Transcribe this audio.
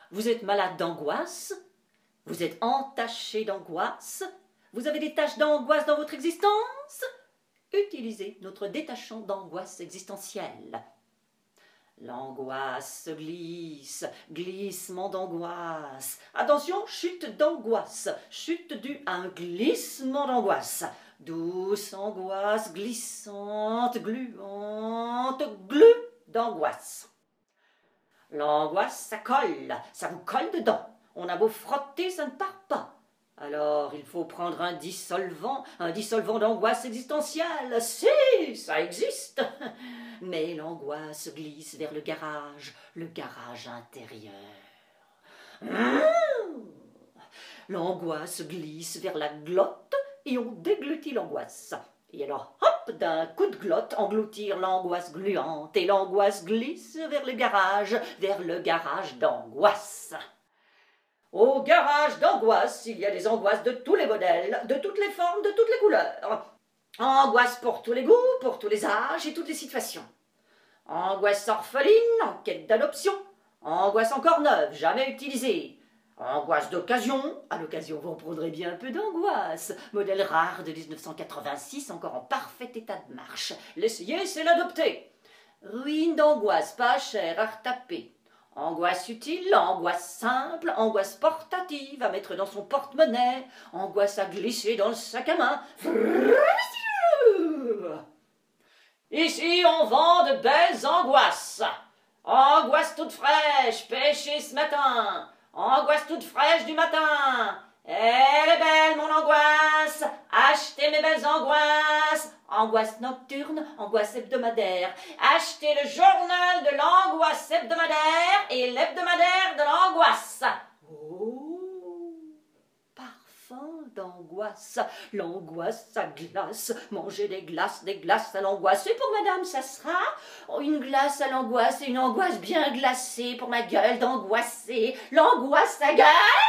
Vous êtes malade d'angoisse? Vous êtes entaché d'angoisse? Vous avez des taches d'angoisse dans votre existence? Utilisez notre détachant d'angoisse existentielle. L'angoisse se glisse, glissement d'angoisse. Attention, chute d'angoisse, chute due à un glissement d'angoisse. Douce angoisse, glissante, gluante, glu d'angoisse. L'angoisse, ça vous colle dedans. On a beau frotter, ça ne part pas. Alors, il faut prendre un dissolvant d'angoisse existentielle. Si, ça existe. Mais l'angoisse glisse vers le garage intérieur. L'angoisse glisse vers la glotte et on déglutit l'angoisse. Et alors, hop, d'un coup de glotte, engloutir l'angoisse gluante et l'angoisse glisse vers le garage d'angoisse. Au garage d'angoisse, il y a des angoisses de tous les modèles, de toutes les formes, de toutes les couleurs. Angoisse pour tous les goûts, pour tous les âges et toutes les situations. Angoisse orpheline, en quête d'adoption. Angoisse encore neuve, jamais utilisée. Angoisse d'occasion, à l'occasion vous en prendrez bien un peu d'angoisse. Modèle rare de 1986, encore en parfait état de marche. L'essayer, c'est l'adopter. Ruine d'angoisse, pas cher à retaper. Angoisse utile, angoisse simple, angoisse portative à mettre dans son porte-monnaie, angoisse à glisser dans le sac à main. Ici, on vend de belles angoisses. Angoisse toute fraîche, pêchée ce matin. Angoisse toute fraîche du matin. Elle est belle, mon angoisse. Achetez mes belles angoisses. Angoisse nocturne, angoisse hebdomadaire. Achetez le journal de l'angoisse hebdomadaire et l'hebdomadaire de l'angoisse. Oh, parfum d'angoisse. L'angoisse, ça glace. Mangez des glaces à l'angoisse. Et pour madame, ça sera une glace à l'angoisse et une angoisse bien glacée pour ma gueule d'angoissée. L'angoisse, ça gueule.